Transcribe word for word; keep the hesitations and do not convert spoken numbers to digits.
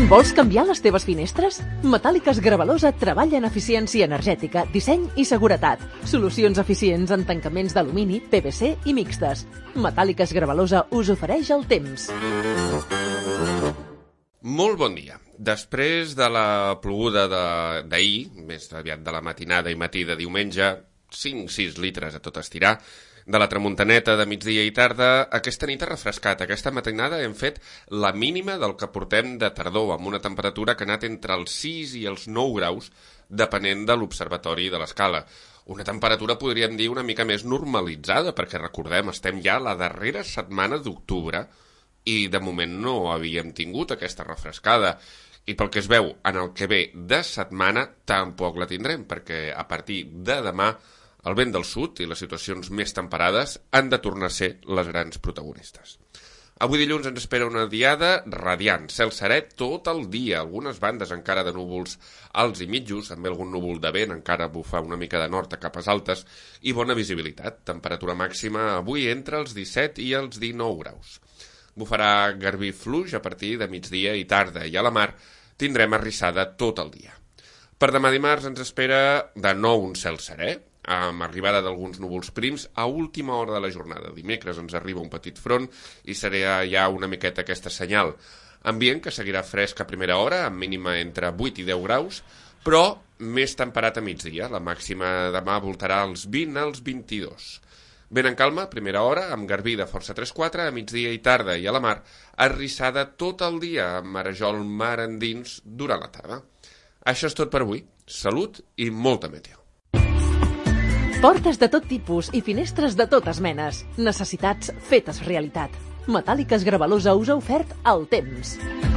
Vols canviar les teves finestres? Metàl·liques Gravalosa treballa en eficiència energètica, disseny i seguretat. Solucions eficients en tancaments d'alumini, P V C i mixtes. Metàl·liques Gravalosa us ofereix el temps. Molt bon dia. Després de la ploguda d'ahir, més aviat de la matinada i matí de diumenge, cinc sis litres a tot estirar, de la tramuntaneta de migdia i tarda, aquesta nit ha refrescat. Aquesta matinada hem fet la mínima del que portem de tardor, amb una temperatura que ha anat entre els sis i els nou graus, depenent de l'observatori de l'escala. Una temperatura, podríem dir, una mica més normalitzada, perquè recordem, estem ja a la darrera setmana d'octubre i de moment no havíem tingut aquesta refrescada. I pel que es veu en el que ve de setmana, tampoc la tindrem, perquè a partir de demà el vent del sud i les situacions més temperades han de tornar a ser les grans protagonistes. Avui dilluns ens espera una diada radiant, cel serè tot el dia, algunes bandes encara de núvols alts i mitjos, amb algun núvol de vent, encara bufa una mica de nord a capes altes, i bona visibilitat, temperatura màxima avui entre els disset i els dinou graus. Bufarà garbí fluix a partir de migdia i tarda, i a la mar tindrem arrissada tot el dia. Per demà dimarts ens espera de nou un cel serè, amb arribada d'alguns núvols prims a última hora de la jornada. Dimecres ens arriba un petit front i serà ja una miqueta aquesta senyal. Ambient que seguirà fresc a primera hora, amb mínima entre vuit i deu graus, però més temperat a migdia. La màxima demà voltarà als vint als vint-i-dos. Vent en calma, primera hora, amb garbí de força tres quatre, a migdia i tarda i a la mar, arrissada tot el dia, amb marejol mar endins durant la tarda. Això és tot per avui. Salut i molta meteo. Portes de tot tipus i finestres de totes menes. Necessitats fetes realitat. Metàl·liques Gravalosa us ha ofert el temps.